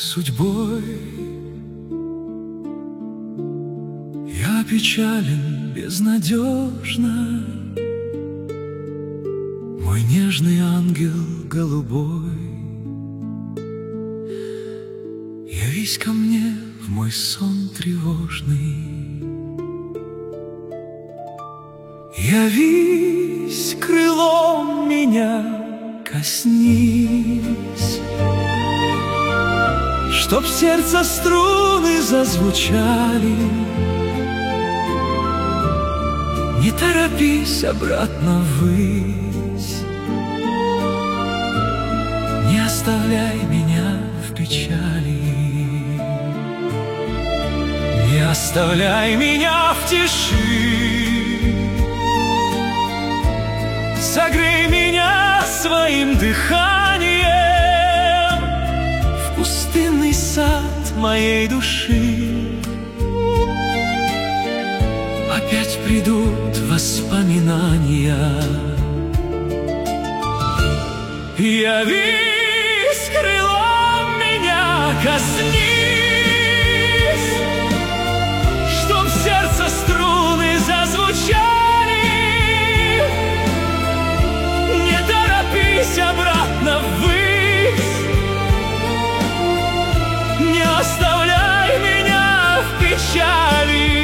судьбой. Я печален безнадежно, мой нежный ангел голубой. Явись ко мне в мой сон тревожный, явись, крылом меня коснись, чтоб в сердце струны зазвучали. Не торопись обратно ввысь, не оставляй меня в печали, не оставляй меня в тиши. Согрей меня своим дыханием в пустынный сад моей души. Опять придут воспоминания. Явись, крылом меня коснись, чтоб в сердце струны зазвучали. Не торопись обратно ввысь, не оставляй меня в печали.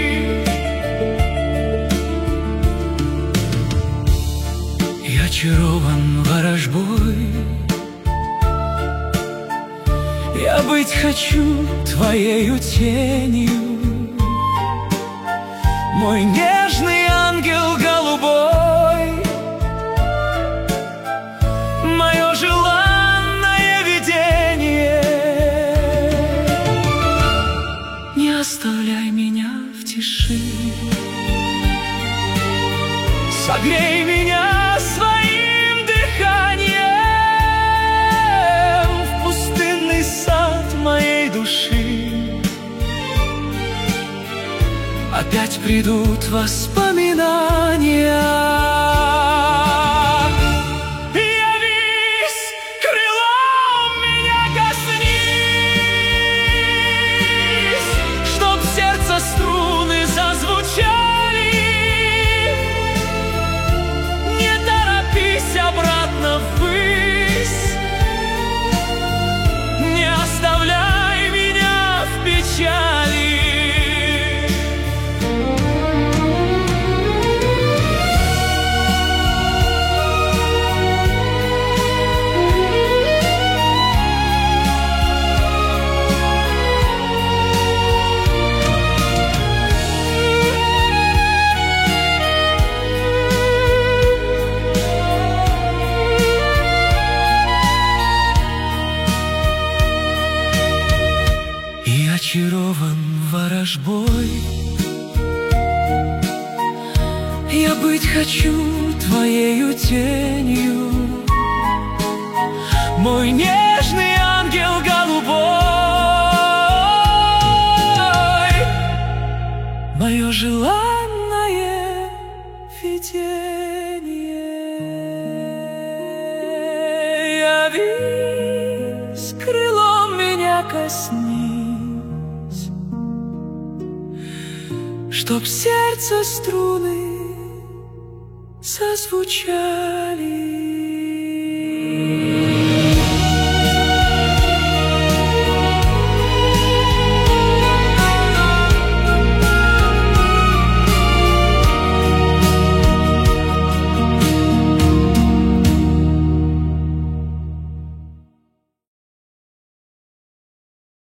Очарован ворожбой, я быть хочу твоею тенью, мой нежный ангел голубой, мое желанное видение. Не оставляй меня в тиши, согрей меня своим дыханием в пустынный сад моей души. Опять придут воспоминания. Явись, крылом меня коснись, чтоб в сердце струны зазвучали. Обратно ввысь, не оставляй меня в печали. Очарован ворожбой, я быть хочу твоею тенью, мой нежный ангел голубой, мое желанное видение. Явись, крылом меня коснись, чтоб сердце струны зазвучали.